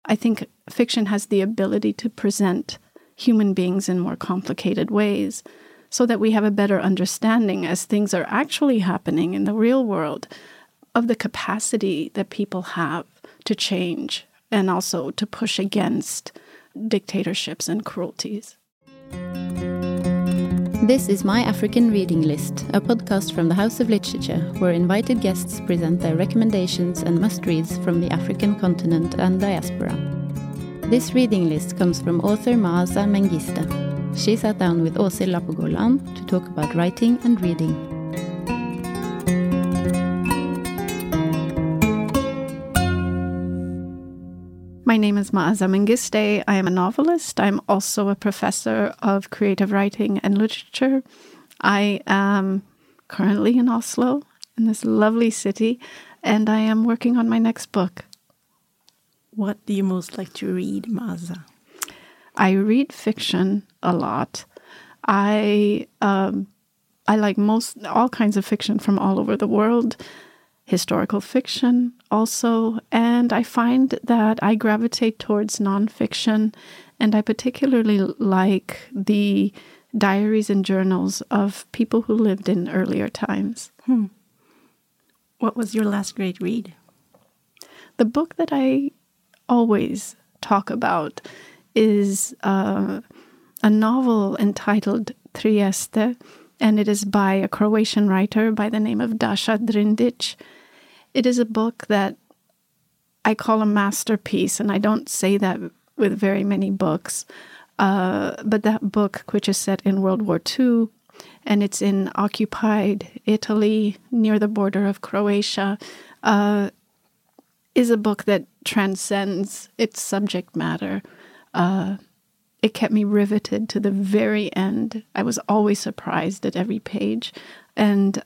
I think fiction has the ability to present human beings in more complicated ways so that we have a better understanding as things are actually happening in the real world of the capacity that people have to change and also to push against dictatorships and cruelties. This is My African Reading List, a podcast from the House of Literature, where invited guests present their recommendations and must-reads from the African continent and diaspora. This reading list comes from author Maaza Mengiste. She sat down with Åshild Lapogård to talk about writing and reading. My name is Maaza Mengiste. I am a novelist. I'm also a professor of creative writing and literature. I am currently in Oslo, in this lovely city, and I am working on my next book. What do you most like to read, Maaza? I read fiction a lot. I like all kinds of fiction from all over the world. Historical fiction also, and I find that I gravitate towards nonfiction, and I particularly like the diaries and journals of people who lived in earlier times. What was your last great read? The book that I always talk about is a novel entitled Trieste, and it is by a Croatian writer by the name of Daša Drindić. It is a book that I call a masterpiece, and I don't say that with very many books. But that book, which is set in World War II, and it's in occupied Italy near the border of Croatia, is a book that transcends its subject matter. It kept me riveted to the very end. I was always surprised at every page, and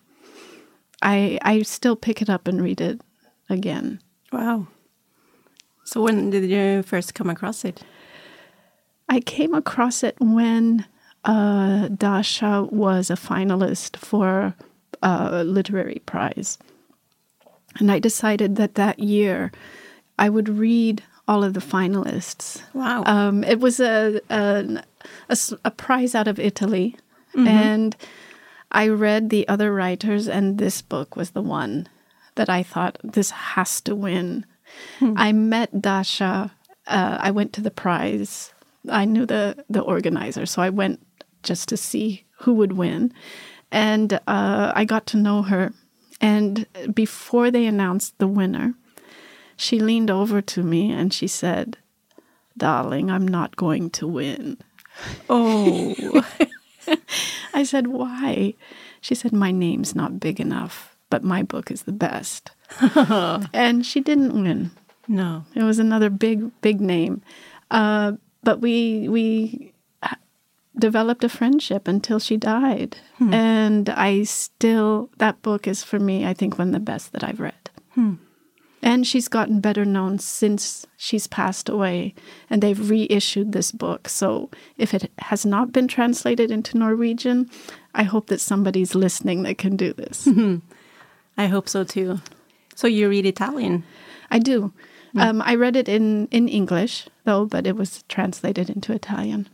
I still pick it up and read it again. Wow. So when did you first come across it? I came across it when Daša was a finalist for a literary prize. And I decided that year I would read all of the finalists. Wow. It was a prize out of Italy. Mm-hmm. And I read the other writers, and this book was the one that I thought, this has to win. I met Daša. I went to the prize. I knew the organizer, so I went just to see who would win. And I got to know her. And before they announced the winner, she leaned over to me and she said, "Darling, I'm not going to win." Oh. I said, "Why?" She said, "My name's not big enough, but my book is the best." And she didn't win. No. It was another big name. But we developed a friendship until she died. And that book is for me, I think, one of the best that I've read. And she's gotten better known since she's passed away. And they've reissued this book. So if it has not been translated into Norwegian, I hope that somebody's listening that can do this. I hope so too. So you read Italian? I do. I read it in English, though, but it was translated into Italian.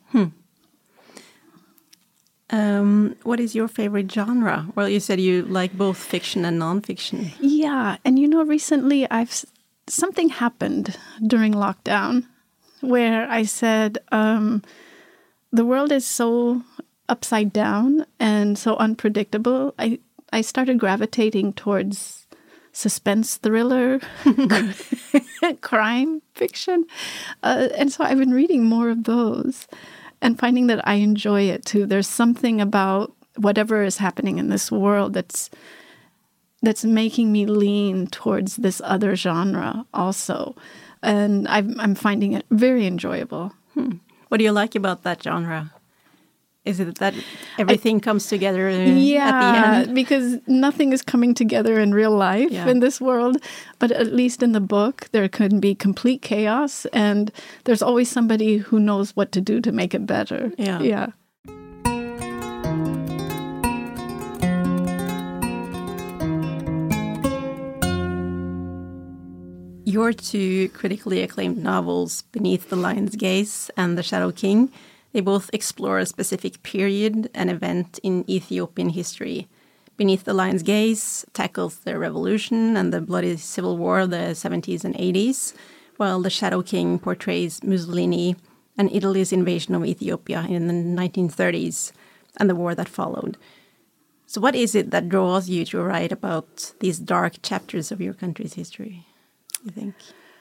What is your favorite genre? Well, you said you like both fiction and nonfiction. Yeah, and recently something happened during lockdown where I said, the world is so upside down and so unpredictable. I started gravitating towards suspense thriller, crime fiction. And so I've been reading more of those and finding that I enjoy it too. There's something about whatever is happening in this world that's making me lean towards this other genre also. And I'm finding it very enjoyable. What do you like about that genre? Is it that everything comes together at the end? Yeah, because nothing is coming together in real life in this world. But at least in the book, there can be complete chaos. And there's always somebody who knows what to do to make it better. Yeah. Your two critically acclaimed novels, Beneath the Lion's Gaze and The Shadow King, they both explore a specific period and event in Ethiopian history. Beneath the Lion's Gaze tackles the revolution and the bloody civil war of the 70s and 80s, while The Shadow King portrays Mussolini and Italy's invasion of Ethiopia in the 1930s and the war that followed. So what is it that draws you to write about these dark chapters of your country's history, you think?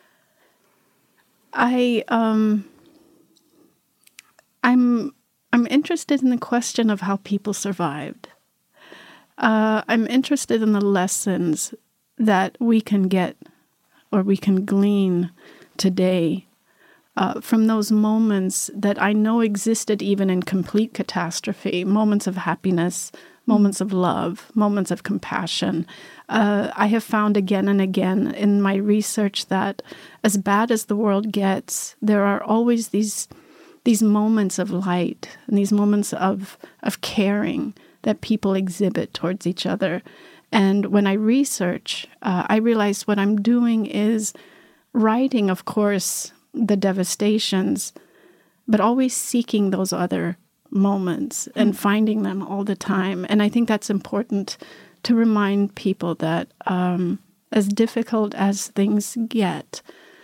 I'm interested in the question of how people survived. I'm interested in the lessons that we can get or we can glean today from those moments that I know existed even in complete catastrophe, moments of happiness, moments of love, moments of compassion. I have found again and again in my research that as bad as the world gets, there are always these moments of light and these moments of caring that people exhibit towards each other. And when I research, I realize what I'm doing is writing, of course, the devastations, but always seeking those other moments and finding them all the time. And I think that's important to remind people that as difficult as things get,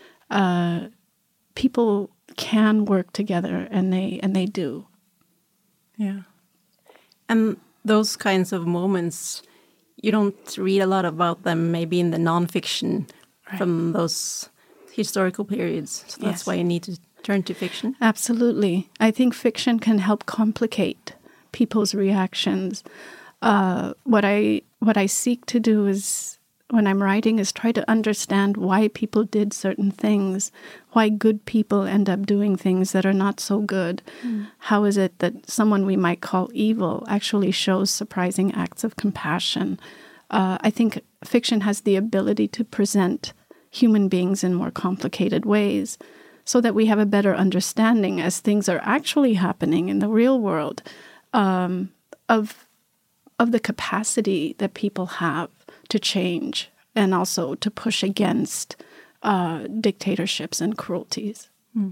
people can work together, and they do. Yeah. And those kinds of moments, you don't read a lot about them maybe in the nonfiction from those historical periods. So that's why you need to turn to fiction. Absolutely. I think fiction can help complicate people's reactions. What I seek to do is, when I'm writing, is try to understand why people did certain things, why good people end up doing things that are not so good. How is it that someone we might call evil actually shows surprising acts of compassion? I think fiction has the ability to present human beings in more complicated ways so that we have a better understanding as things are actually happening in the real world of the capacity that people have to change and also to push against dictatorships and cruelties.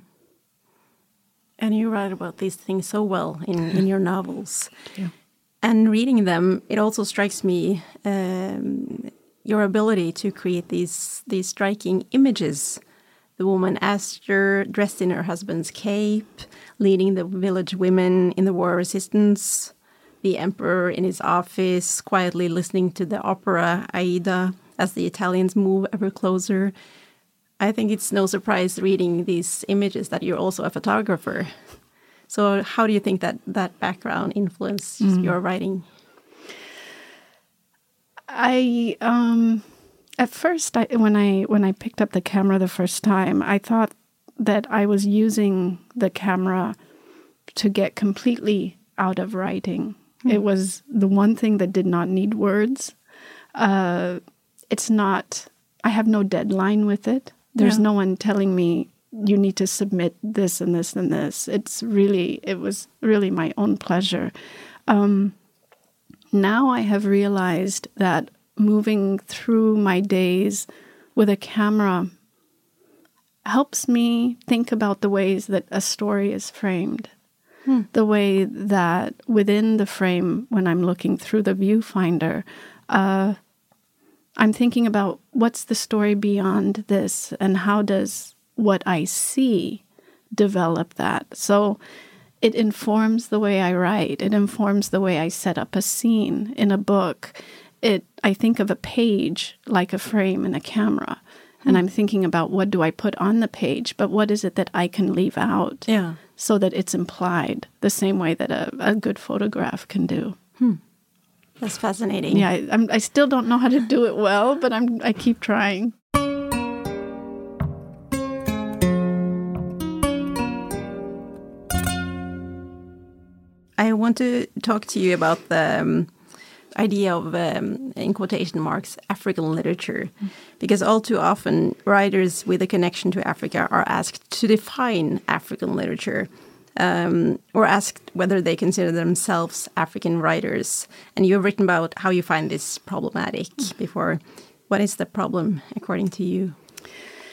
And you write about these things so well in your novels. Yeah. And reading them, it also strikes me your ability to create these striking images. The woman Esther dressed in her husband's cape, leading the village women in the war resistance, the emperor in his office, quietly listening to the opera Aida as the Italians move ever closer. I think it's no surprise reading these images that you're also a photographer. So how do you think that background influenced your writing? At first, when I picked up the camera the first time, I thought that I was using the camera to get completely out of writing. It was the one thing that did not need words. It's not, I have no deadline with it. There's no one telling me you need to submit this and this and this. It was really my own pleasure. Now I have realized that moving through my days with a camera helps me think about the ways that a story is framed. The way that within the frame, when I'm looking through the viewfinder, I'm thinking about what's the story beyond this and how does what I see develop that. So it informs the way I write. It informs the way I set up a scene in a book. I think of a page like a frame in a camera. And I'm thinking about what do I put on the page, but what is it that I can leave out so that it's implied the same way that a good photograph can do. That's fascinating. Yeah, I still don't know how to do it well, but I keep trying. I want to talk to you about the idea of, in quotation marks, African literature. Because all too often, writers with a connection to Africa are asked to define African literature or asked whether they consider themselves African writers. And you've written about how you find this problematic before. What is the problem, according to you?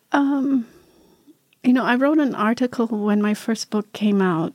I wrote an article when my first book came out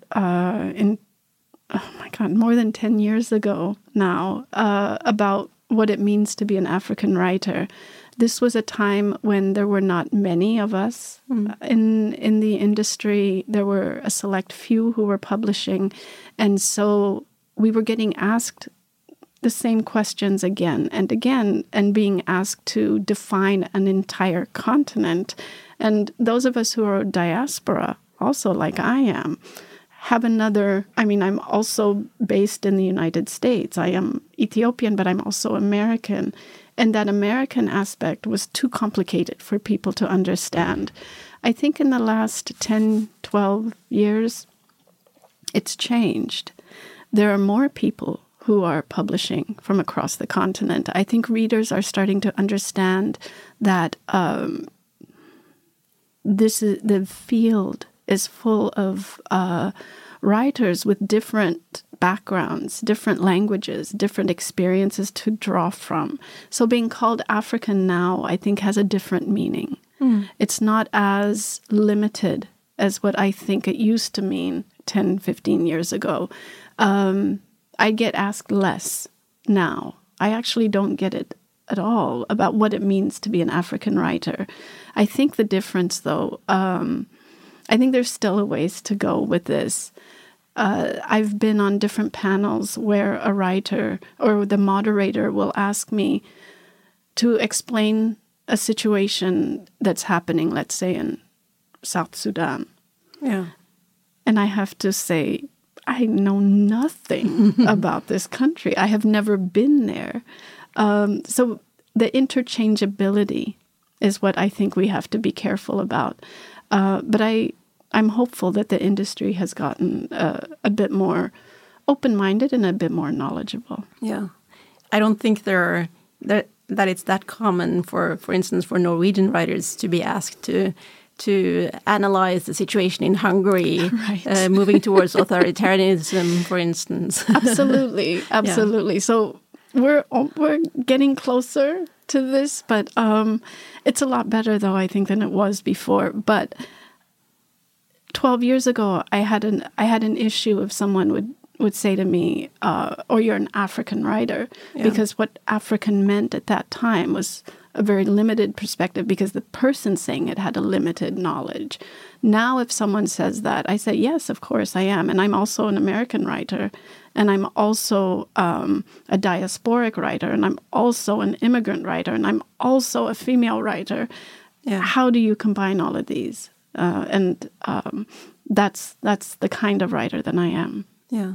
more than 10 years ago now, about what it means to be an African writer. This was a time when there were not many of us in the industry. There were a select few who were publishing. And so we were getting asked the same questions again and again, and being asked to define an entire continent. And those of us who are diaspora, also like I am, have another, I'm also based in the United States. I am Ethiopian, but I'm also American. And that American aspect was too complicated for people to understand. I think in the last 10, 12 years, it's changed. There are more people who are publishing from across the continent. I think readers are starting to understand that the field is full of writers with different backgrounds, different languages, different experiences to draw from. So being called African now, I think, has a different meaning. It's not as limited as what I think it used to mean 10, 15 years ago. I get asked less now. I actually don't get it at all about what it means to be an African writer. I think the difference, though, I think there's still a ways to go with this. I've been on different panels where a writer or the moderator will ask me to explain a situation that's happening, let's say, in South Sudan. Yeah. And I have to say, I know nothing about this country. I have never been there. So the interchangeability is what I think we have to be careful about. But I'm hopeful that the industry has gotten a bit more open-minded and a bit more knowledgeable. Yeah. I don't think that it's that common, for instance, for Norwegian writers to be asked to analyze the situation in Hungary, right. Moving towards authoritarianism, for instance. Absolutely. Yeah. So we're getting closer to this, but it's a lot better, though, I think, than it was before. But 12 years ago, I had an issue if someone would say to me, "Oh, you're an African writer," because what African meant at that time was a very limited perspective, because the person saying it had a limited knowledge. Now, if someone says that, I say, yes, of course I am. And I'm also an American writer, and I'm also a diasporic writer, and I'm also an immigrant writer, and I'm also a female writer. Yeah. How do you combine all of these? That's the kind of writer that I am. Yeah.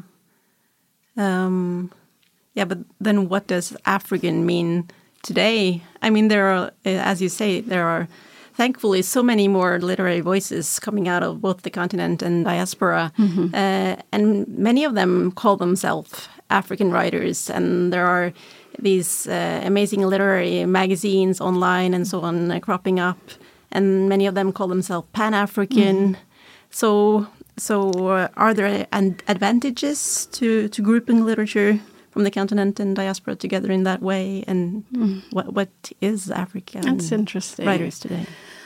But then what does African mean today? I mean, there are, as you say, there are thankfully so many more literary voices coming out of both the continent and diaspora. Mm-hmm. And many of them call themselves African writers. And there are these amazing literary magazines online and so on cropping up. And many of them call themselves Pan-African. Mm-hmm. So are there advantages to grouping literature from the continent and diaspora together in that way? And what is African That's interesting. Writers today?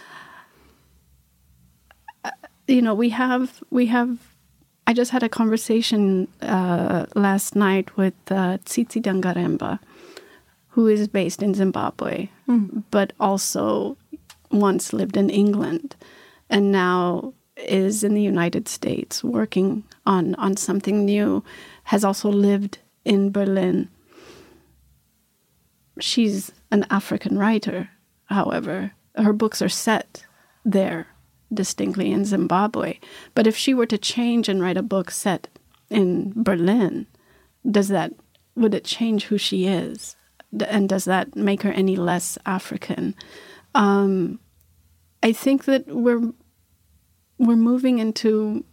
We have. I just had a conversation last night with Tsitsi Dangaremba, who is based in Zimbabwe, but also once lived in England, and now is in the United States working on something new, has also lived in Berlin. She's an African writer, however. Her books are set there, distinctly in Zimbabwe. But if she were to change and write a book set in Berlin, would it change who she is? And does that make her any less African? I think that we're moving into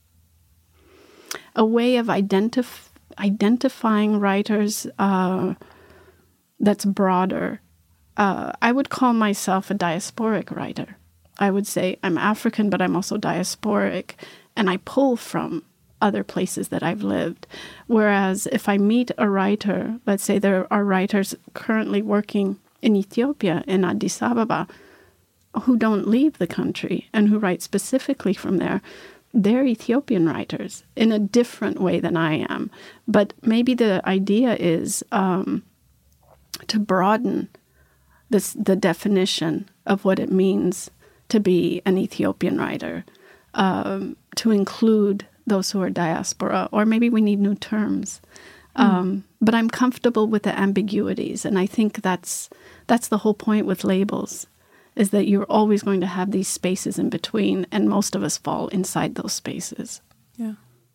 a way of identifying writers that's broader. I would call myself a diasporic writer. I would say I'm African, but I'm also diasporic, and I pull from other places that I've lived. Whereas if I meet a writer, let's say there are writers currently working in Ethiopia, in Addis Ababa, who don't leave the country and who write specifically from there, they're Ethiopian writers in a different way than I am. But maybe the idea is to broaden the definition of what it means to be an Ethiopian writer, to include those who are diaspora, or maybe we need new terms. But I'm comfortable with the ambiguities, and I think that's the whole point with labels, is that you're always going to have these spaces in between, and most of us fall inside those spaces. Yeah.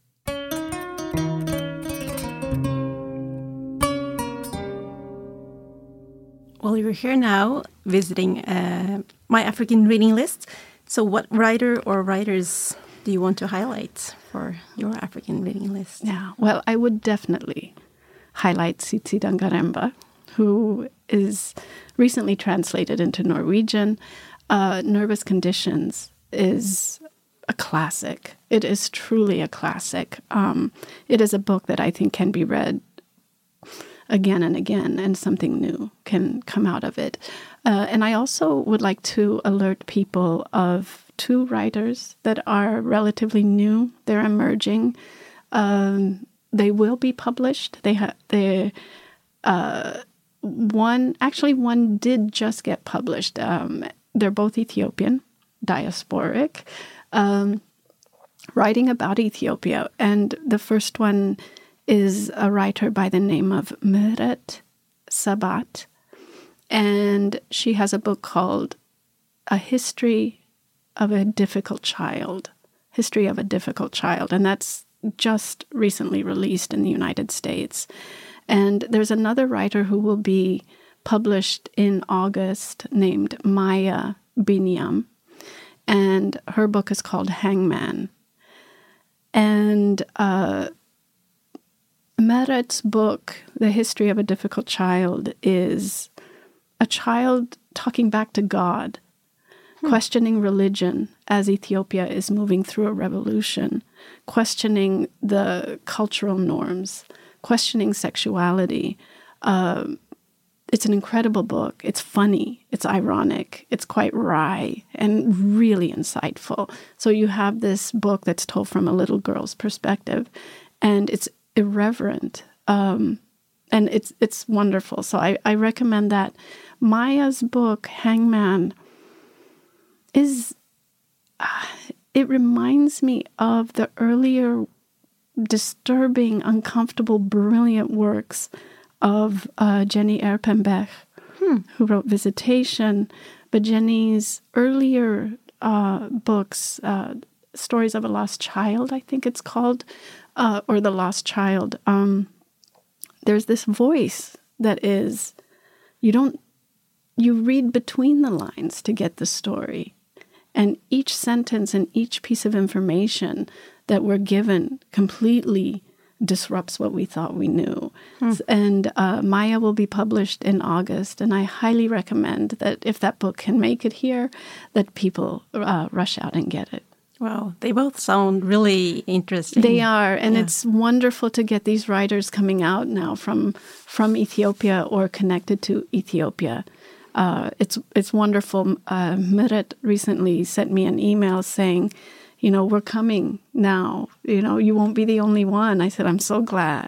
Well, you're here now visiting my African reading list. So what writer or writers do you want to highlight for your African reading list? Yeah, well, I would definitely highlight Tsitsi Dangarembga, who is recently translated into Norwegian. Nervous Conditions is a classic. It is truly a classic. It is a book that I think can be read again and again, and something new can come out of it. And I also would like to alert people of two writers that are relatively new. They're emerging. They will be published. One did just get published. They're both Ethiopian, diasporic, writing about Ethiopia. And the first one is a writer by the name of ምህረት Sabat. And she has a book called A History of a Difficult Child. History of a Difficult Child. And that's just recently released in the United States. And there's another writer who will be published in August named Maya Binyam. And her book is called Hangman. And Mehret's book, The History of a Difficult Child, is a child talking back to God, questioning religion as Ethiopia is moving through a revolution, questioning the cultural norms, questioning sexuality. It's an incredible book. It's funny. It's ironic. It's quite wry and really insightful. So you have this book that's told from a little girl's perspective, and it's irreverent, and it's wonderful. So I recommend that. Maya's book, Hangman, is it reminds me of the earlier disturbing, uncomfortable, brilliant works of Jenny Erpenbeck, who wrote Visitation. But Jenny's earlier books, Stories of a Lost Child, I think it's called, or The Lost Child, there's this voice that is, you read between the lines to get the story. And each sentence and each piece of information that we're given completely disrupts what we thought we knew. And Maya will be published in August, and I highly recommend that if that book can make it here, that people rush out and get it. Wow, they both sound really interesting. They are, and it's wonderful to get these writers coming out now from Ethiopia or connected to Ethiopia. It's wonderful. ምህረት recently sent me an email saying, we're coming now. You won't be the only one. I said, I'm so glad.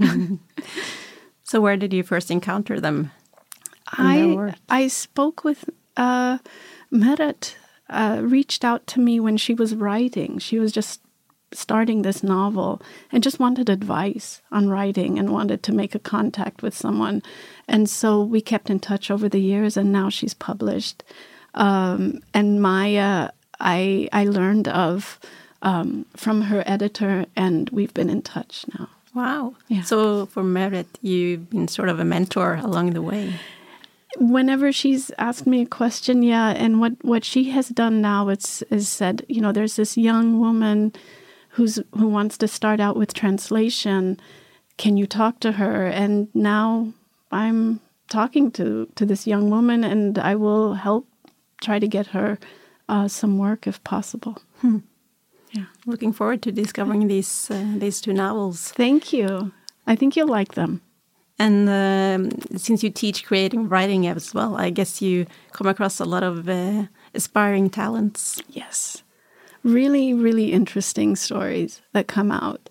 So where did you first encounter them? I spoke with ምህረት. Reached out to me when she was writing. She was just starting this novel and just wanted advice on writing and wanted to make a contact with someone. And so we kept in touch over the years, and now she's published. And Maya, I learned of from her editor, and we've been in touch now. Wow. Yeah. So for ምህረት, you've been sort of a mentor along the way. Whenever she's asked me a question, and what she has done now is said, there's this young woman who wants to start out with translation. Can you talk to her? And now I'm talking to this young woman, and I will help try to get her some work if possible. Yeah, looking forward to discovering these two novels. Thank you. I think you'll like them. And since you teach creative writing as well, I guess you come across a lot of aspiring talents. Yes. Really, really interesting stories that come out.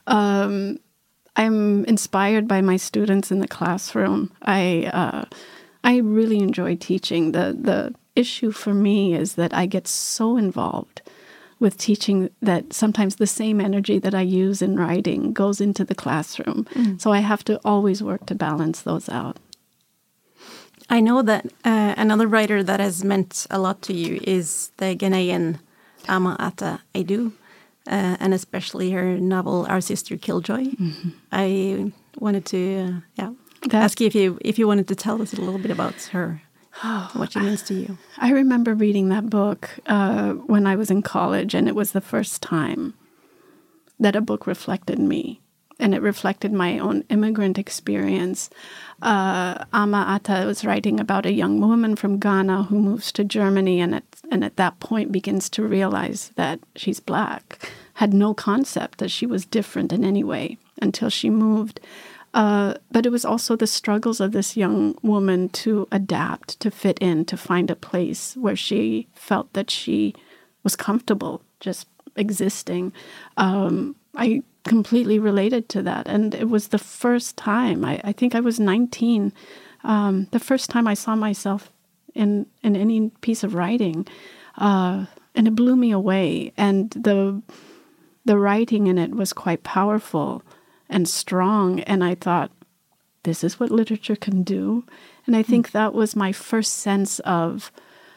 I'm inspired by my students in the classroom. I really enjoy teaching. The issue for me is that I get so involved with teaching that sometimes the same energy that I use in writing goes into the classroom. So I have to always work to balance those out. I know that another writer that has meant a lot to you is the Ghanaian Ama Ata Aidoo, and especially her novel Our Sister Killjoy. I wanted to ask you if you wanted to tell us a little bit about her, what she means to you. I remember reading that book when I was in college, and it was the first time that a book reflected me. And it reflected my own immigrant experience. Ama Ata was writing about a young woman from Ghana who moves to Germany and at that point begins to realize that she's Black. Had no concept that she was different in any way until she moved. But it was also the struggles of this young woman to adapt, to fit in, to find a place where she felt that she was comfortable just existing. I completely related to that. And it was the first time, I think I was 19, the first time I saw myself in any piece of writing. And it blew me away. And the writing in it was quite powerful and strong. And I thought, this is what literature can do. And I think that was my first sense of,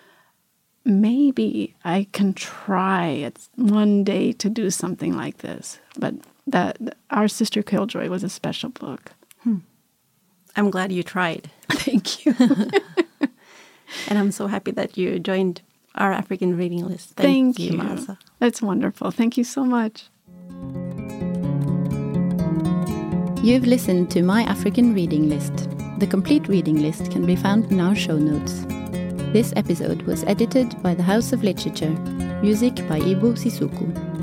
maybe I can try one day to do something like this. But Our Sister Killjoy was a special book. I'm glad you tried. Thank you. And I'm so happy that you joined our African reading list. Thank you. Marisa. That's wonderful. Thank you so much. You've listened to My African Reading List. The complete reading list can be found in our show notes. This episode was edited by the House of Literature. Music by Ibu Sisuku.